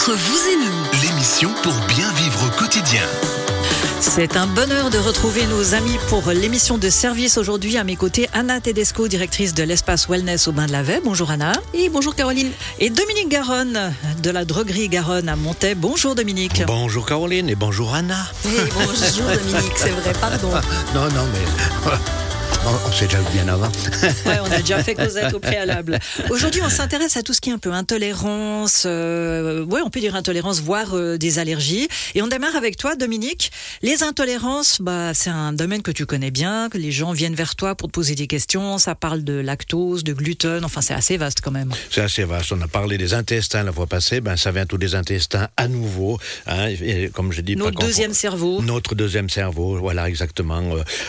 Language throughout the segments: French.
Entre vous et nous, l'émission pour bien vivre au quotidien. C'est un bonheur de retrouver nos amis pour l'émission de service aujourd'hui. À mes côtés, Anna Tedesco, directrice de l'espace Wellness au Bain de la Vey. Bonjour Anna. Et bonjour Caroline. Et Dominique Garonne, de la droguerie Garonne à Montaix. Bonjour Dominique. Bonjour Caroline et bonjour Anna. Et bonjour Dominique, c'est vrai, pardon. Non, mais... On s'est déjà vu bien avant. Ouais, on a déjà fait Cosette au préalable. Aujourd'hui, on s'intéresse à tout ce qui est un peu intolérance. On peut dire intolérance, voire des allergies. Et on démarre avec toi, Dominique. Les intolérances, c'est un domaine que tu connais bien, que les gens viennent vers toi pour te poser des questions. Ça parle de lactose, de gluten. Enfin, c'est assez vaste quand même. C'est assez vaste. On a parlé des intestins la fois passée. Ça vient tous des intestins à nouveau. Et comme je dis, notre deuxième cerveau. Notre deuxième cerveau, voilà, exactement.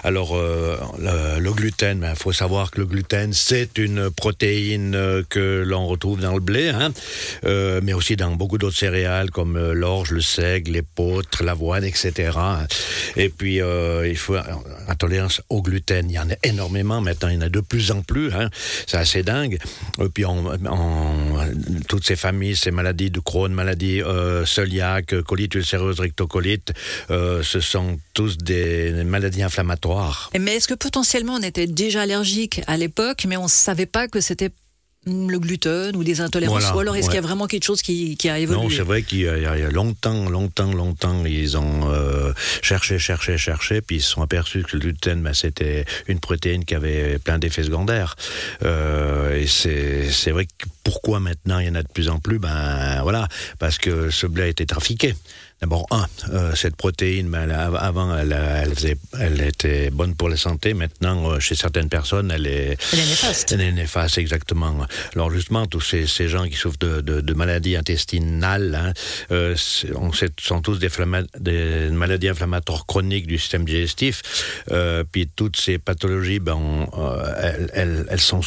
Le gluten, il faut savoir que le gluten, c'est une protéine que l'on retrouve dans le blé, mais aussi dans beaucoup d'autres céréales comme l'orge, le seigle, l'épeautre, l'avoine, etc. Et puis, il faut intolérance au gluten. Il y en a énormément maintenant, il y en a de plus en plus. C'est assez dingue. Et puis, toutes ces familles, ces maladies de Crohn, maladies cœliaque, colite ulcéreuse, rectocolite, ce sont tous des maladies inflammatoires. Mais est-ce que potentiellement on était déjà allergique à l'époque, mais on ne savait pas que c'était le gluten ou des intolérances, ou alors est-ce qu'il y a vraiment quelque chose qui a évolué? Non, c'est vrai qu'il y a longtemps, ils ont cherché, puis ils se sont aperçus que le gluten, c'était une protéine qui avait plein d'effets secondaires. Et c'est vrai que pourquoi maintenant il y en a de plus en plus? Parce que ce blé a été trafiqué. D'abord, cette protéine, avant, elle était bonne pour la santé. Maintenant, chez certaines personnes, elle est néfaste. Elle est néfaste, exactement. Alors, justement, tous ces gens qui souffrent de maladies intestinales, sont tous des maladies inflammatoires chroniques du système digestif. Puis toutes ces pathologies, elles sont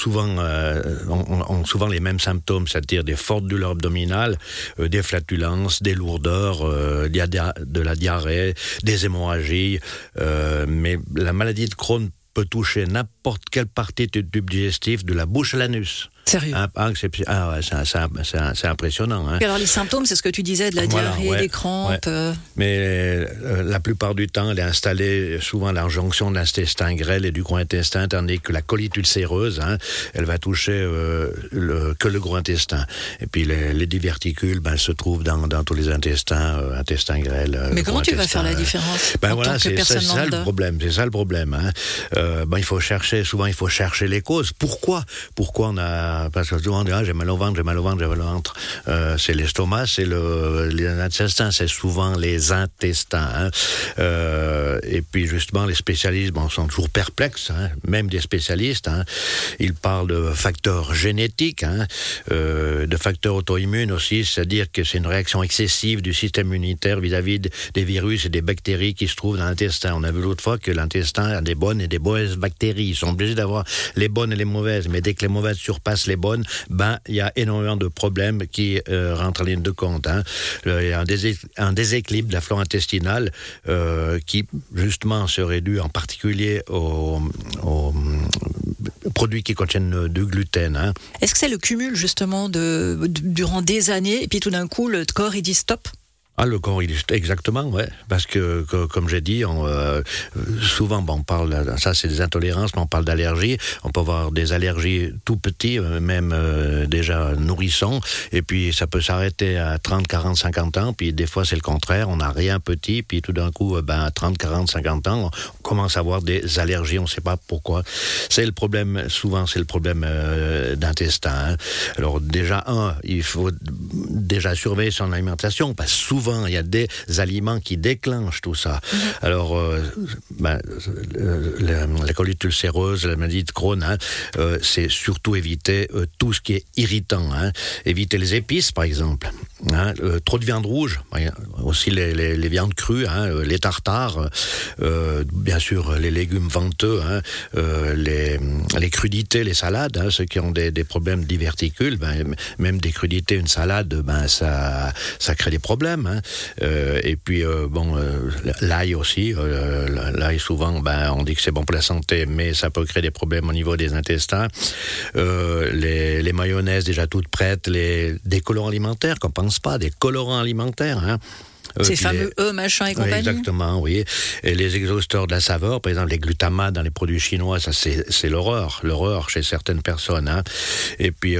ont souvent les mêmes symptômes, c'est-à-dire des fortes douleurs abdominales, des flatulences, des lourdeurs, il y a de la diarrhée, des hémorragies, mais la maladie de Crohn peut toucher n'importe quelle partie du tube digestif, de la bouche à l'anus. Sérieux? C'est impressionnant. Et alors les symptômes, c'est ce que tu disais, de la diarrhée, des crampes. Mais la plupart du temps, elle est installée souvent à la jonction de l'intestin grêle et du gros intestin, tandis que la colite ulcéreuse, elle va toucher que le gros intestin. Et puis les diverticules, elles se trouvent dans tous les intestins, intestin grêle. Mais comment tu vas faire la différence c'est ça le problème. C'est ça le problème. Il faut chercher les causes. Pourquoi on a... Parce que souvent on dit j'ai mal au ventre. C'est l'estomac, c'est les intestins, c'est souvent les intestins. Et puis justement, les spécialistes sont toujours perplexes, même des spécialistes. Ils parlent de facteurs génétiques, de facteurs auto-immunes aussi, c'est-à-dire que c'est une réaction excessive du système immunitaire vis-à-vis des virus et des bactéries qui se trouvent dans l'intestin. On a vu l'autre fois que l'intestin a des bonnes et des mauvaises bactéries. Ils sont obligés d'avoir les bonnes et les mauvaises, mais dès que les mauvaises surpassent les bonnes, il y a énormément de problèmes qui rentrent en ligne de compte. Il y a un déséquilibre de la flore intestinale qui, justement, serait dû en particulier aux produits qui contiennent du gluten. Est-ce que c'est le cumul, justement, durant des années, et puis tout d'un coup, le corps, il dit stop? Le corps, exactement, ouais. Parce que comme j'ai dit, souvent, on parle, ça c'est des intolérances, mais on parle d'allergies. On peut avoir des allergies tout petits, même déjà nourrissants, et puis ça peut s'arrêter à 30, 40, 50 ans, puis des fois c'est le contraire, on n'a rien petit, puis tout d'un coup, à 30, 40, 50 ans, on commence à avoir des allergies, on ne sait pas pourquoi. C'est le problème, souvent c'est le problème d'intestin. Alors déjà, il faut déjà surveiller son alimentation, parce que souvent, il y a des aliments qui déclenchent tout ça. Alors, la colite ulcéreuse, la maladie de Crohn, c'est surtout éviter tout ce qui est irritant. Éviter les épices, par exemple. Trop de viande rouge, aussi les viandes crues, les tartares, bien sûr les légumes venteux, les crudités, les salades, ceux qui ont des problèmes de diverticules, même des crudités, une salade, ça crée des problèmes. Et puis l'ail aussi, l'ail souvent, on dit que c'est bon pour la santé, mais ça peut créer des problèmes au niveau des intestins. Les mayonnaises déjà toutes prêtes, des colorants alimentaires comme pense pas, des colorants alimentaires, hein. Ces fameux machin et compagnie. Exactement, oui. Et les exhausteurs de la saveur, par exemple les glutamates dans les produits chinois, ça c'est l'horreur chez certaines personnes. Hein. Et puis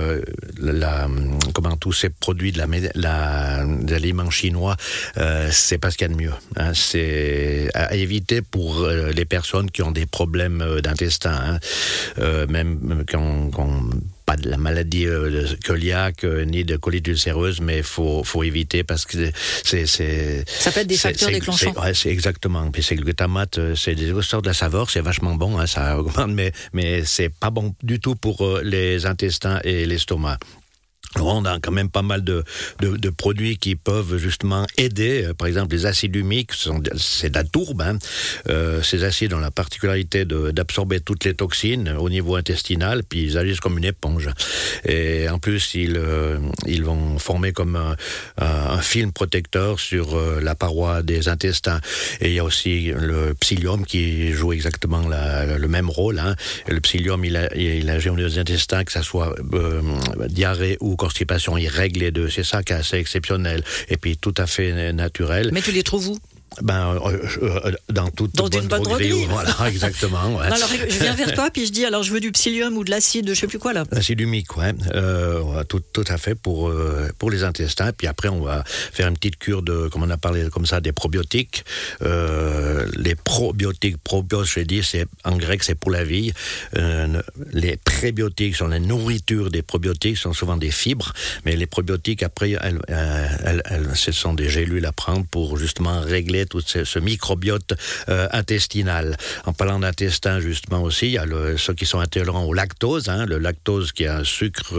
tous ces produits de l'aliment chinois, c'est pas ce qu'il y a de mieux. Hein. C'est à éviter pour les personnes qui ont des problèmes d'intestin, hein. Même quand pas de la maladie cœliaque ni de colite ulcéreuse, mais faut éviter parce que ça peut être des facteurs déclenchants. C'est exactement. Puis ces glutamates, c'est des exhausteurs de la saveur, c'est vachement bon, hein, ça augmente, mais c'est pas bon du tout pour les intestins et l'estomac. Alors on a quand même pas mal de produits qui peuvent justement aider. Par exemple, les acides humiques, c'est de la tourbe. Hein. Ces acides ont la particularité d'absorber toutes les toxines au niveau intestinal, puis ils agissent comme une éponge. Et en plus, ils vont former comme un film protecteur sur la paroi des intestins. Et il y a aussi le psyllium qui joue exactement le même rôle. Hein. Et le psyllium, il agit au niveau des intestins, que ça soit diarrhée ou constipation, il règle les deux. C'est ça qui est assez exceptionnel et puis tout à fait naturel. Mais tu les trouves où ? Dans une bonne droguerie. Voilà, exactement. Ouais. Non, alors, je viens vers toi, puis je dis, alors je veux du psyllium ou de l'acide, je sais plus quoi là. L'acide humique, ouais. Tout à fait pour les intestins. Puis après, on va faire une petite cure comme on a parlé comme ça, des probiotiques. Les probiotiques, probios, j'ai dit, en grec, c'est pour la vie. Les prébiotiques sont la nourriture des probiotiques, sont souvent des fibres. Mais les probiotiques, après, ce sont des gélules à prendre pour justement régler tout ce microbiote intestinal. En parlant d'intestin, justement aussi, il y a ceux qui sont intolérants au lactose. Hein, le lactose qui est un sucre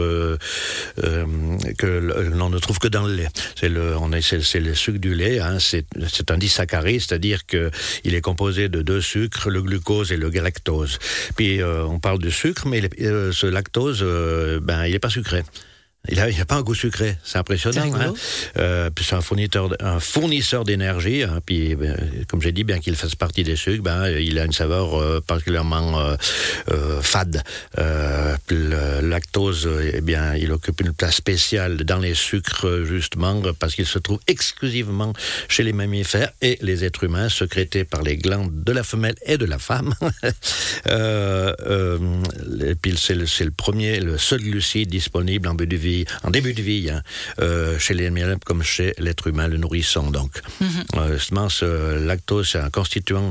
que l'on ne trouve que dans le lait. C'est le sucre du lait. Hein, c'est un disaccharide, c'est-à-dire qu'il est composé de deux sucres, le glucose et le galactose. Puis on parle de sucre, mais ce lactose, il n'est pas sucré. Il n'a pas un goût sucré, c'est impressionnant. Puis c'est un fournisseur d'énergie. Hein, puis, comme j'ai dit, bien qu'il fasse partie des sucres, il a une saveur particulièrement fade. Le lactose, il occupe une place spéciale dans les sucres, justement, parce qu'il se trouve exclusivement chez les mammifères et les êtres humains, sécrété par les glandes de la femelle et de la femme. Et puis c'est le seul glucide disponible en début de vie, hein, chez les animaux comme chez l'être humain, le nourrisson. Donc, justement, ce lactose, c'est un constituant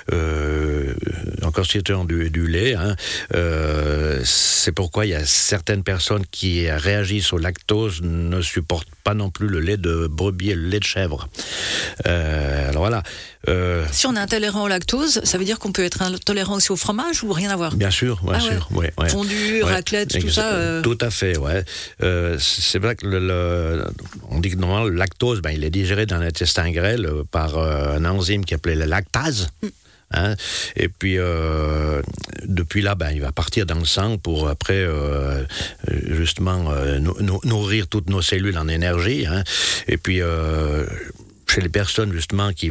du lait. Hein. C'est pourquoi il y a certaines personnes qui réagissent au lactose ne supportent pas non plus le lait de brebis et le lait de chèvre. Alors voilà. Si on est intolérant au lactose, ça veut dire qu'on peut être intolérant aussi au fromage ou rien à voir ? Bien sûr, sûr. Ouais. Fondue, raclette, tout ça. Tout à fait, ouais. C'est vrai que on dit que normalement le lactose, il est digéré dans l'intestin grêle par un enzyme qui est appelé la lactase. Hein? Et puis, depuis là, il va partir dans le sang pour après, justement, nourrir toutes nos cellules en énergie. Hein? Et puis, chez les personnes, justement, qui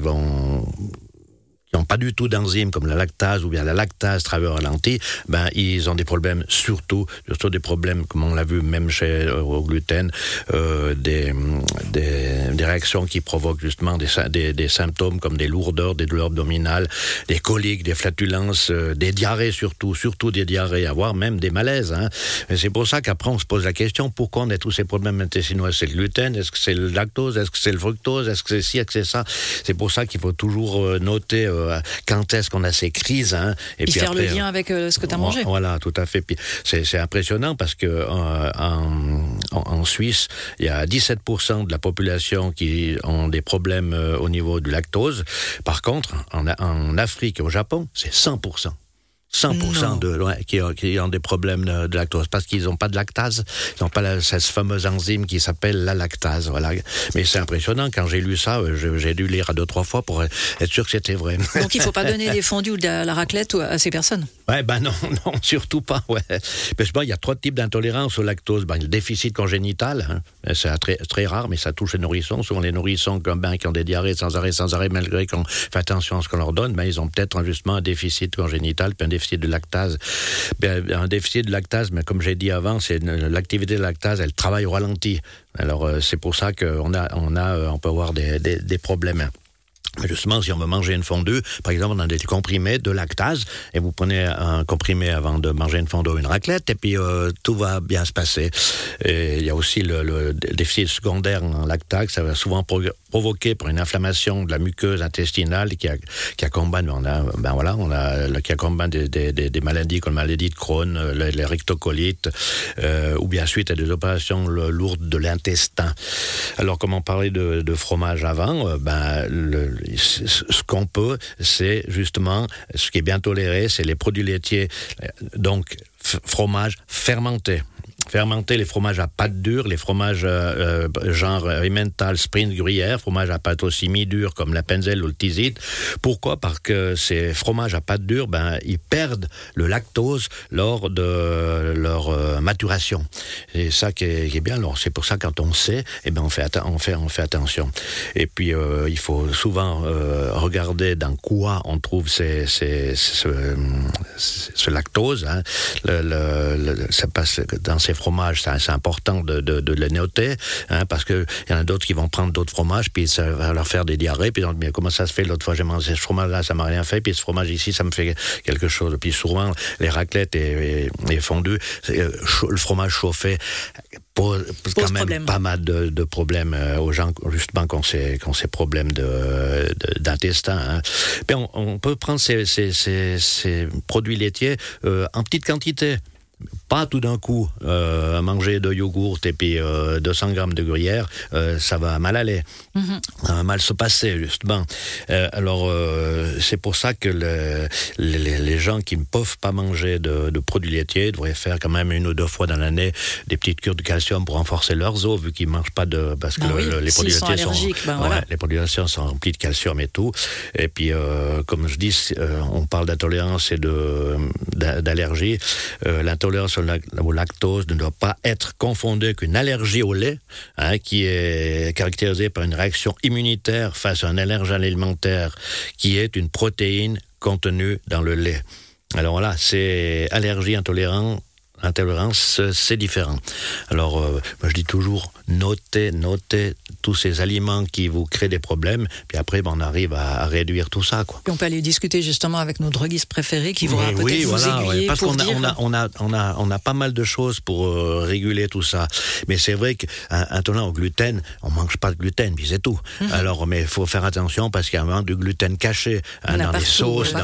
n'ont pas du tout d'enzymes comme la lactase ou bien la lactase travailleur ralenti, ils ont des problèmes, surtout des problèmes, comme on l'a vu même au gluten, des réactions qui provoquent justement des symptômes comme des lourdeurs, des douleurs abdominales, des coliques, des flatulences, des diarrhées surtout des diarrhées, voire même des malaises. Hein. Et c'est pour ça qu'après on se pose la question, pourquoi on a tous ces problèmes intestinaux? Est-ce que c'est le gluten? Est-ce que c'est le lactose? Est-ce que c'est le fructose? Est-ce que c'est ci? Est-ce que c'est ça? C'est pour ça qu'il faut toujours noter quand est-ce qu'on a ces crises. Hein, et puis faire après, le lien avec ce que tu as mangé. Voilà, tout à fait. Puis c'est impressionnant parce que en Suisse, il y a 17% de la population qui ont des problèmes au niveau du lactose. Par contre, en Afrique et au Japon, c'est 100%. 100% qui ont des problèmes de lactose parce qu'ils n'ont pas de lactase, ils n'ont pas cette fameuse enzyme qui s'appelle la lactase. Voilà. Mais c'est impressionnant, quand j'ai lu ça, j'ai dû lire à 2-3 fois pour être sûr que c'était vrai. Donc il ne faut pas donner des fondus ou de la raclette à ces personnes? Ouais, non, surtout pas. Ouais. Parce que il y a 3 types d'intolérance au lactose. Le déficit congénital, hein, c'est très, très rare, mais ça touche les nourrissons. Souvent les nourrissons qui ont des diarrhées sans arrêt, malgré qu'on fait attention à ce qu'on leur donne, ils ont peut-être justement un déficit congénital, puis un déficit déficit de lactase. Un déficit de lactase, mais comme j'ai dit avant, c'est l'activité de lactase, elle travaille au ralenti. Alors c'est pour ça qu'on on peut avoir des problèmes. Justement, si on veut manger une fondue, par exemple, on a des comprimés de lactase, et vous prenez un comprimé avant de manger une fondue ou une raclette, et puis tout va bien se passer. Et il y a aussi le déficit secondaire en lactase, ça va souvent provoqué par une inflammation de la muqueuse intestinale qui accompagne, qui accompagne des maladies comme la maladie de Crohn, les rectocolites, ou bien suite à des opérations lourdes de l'intestin. Alors, comme on parlait de fromage avant, ce qu'on peut, c'est justement, ce qui est bien toléré, c'est les produits laitiers, donc fromage fermenté. Fermenter les fromages à pâte dure, les fromages genre Emmental, Sprint, Gruyère, fromages à pâte aussi mi-dure comme la Penzel ou le Tizit. Pourquoi ? Parce que ces fromages à pâte dure, ils perdent le lactose lors de leur maturation. Et ça qui est bien. Alors c'est pour ça quand on sait, on fait attention. Et puis il faut souvent regarder dans quoi on trouve ce lactose. Hein. Ça passe dans ces fromages, c'est important de les noter, hein, parce que il y en a d'autres qui vont prendre d'autres fromages, puis ça va leur faire des diarrhées, puis ils vont dire, mais comment ça se fait, l'autre fois j'ai mangé ce fromage-là, ça m'a rien fait, puis ce fromage ici, ça me fait quelque chose. Puis souvent, les raclettes et fondues, le fromage chauffé pose quand même problème. Pas mal de problèmes aux gens, justement, qui ont ces problèmes d'intestin. Hein. Puis on peut prendre ces produits laitiers en petite quantité. Pas tout d'un coup manger de yogourt et puis 200 grammes de gruyère, ça va mal aller. Ça va mal se passer, justement. Alors, c'est pour ça que les gens qui ne peuvent pas manger de produits laitiers devraient faire quand même 1 ou 2 fois dans l'année des petites cures de calcium pour renforcer leurs os, vu qu'ils ne mangent pas parce que les produits laitiers les produits laitiers sont remplis de calcium et tout. Et puis, comme je dis, on parle d'intolérance et d'allergie. L'intolérance au lactose ne doit pas être confondue avec une allergie au lait, hein, qui est caractérisée par une réaction immunitaire face à un allergène alimentaire qui est une protéine contenue dans le lait. Alors voilà, c'est allergie, intolérance, c'est différent. Alors, moi je dis toujours, notez tous ces aliments qui vous créent des problèmes, puis après, on arrive à réduire tout ça, quoi. Et on peut aller discuter justement avec nos droguistes préférés qui vont peut-être vous aiguiller parce pour qu'on a pas mal de choses pour réguler tout ça. Mais c'est vrai qu'intolérant au gluten, on mange pas de gluten, puis c'est tout. Alors, mais il faut faire attention parce qu'il y a vraiment du gluten caché, hein, dans des sauces,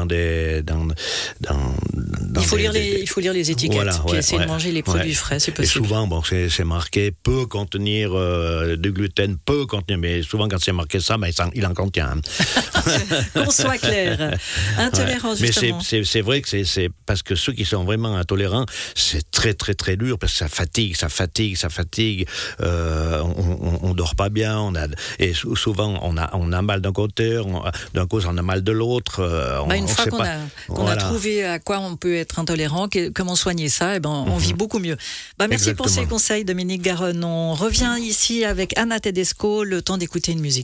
il faut lire les étiquettes. Puis essayer de manger les produits frais, c'est possible. Et souvent, c'est marqué peut contenir du gluten, mais souvent quand c'est marqué ça, il en contient. Qu'on soit clair. Intolérance, justement. Mais c'est vrai que c'est parce que ceux qui sont vraiment intolérants, c'est très très très dur parce que ça fatigue. On dort pas bien, et souvent on a mal d'un côté, d'un coup on a mal de l'autre. Une fois qu'on a trouvé à quoi on peut être intolérant, comment soigner ça, on vit beaucoup mieux. Merci Exactement. Pour ces conseils, Dominique Garonne. On revient ici avec Anna Tedesco, le temps d'écouter une musique.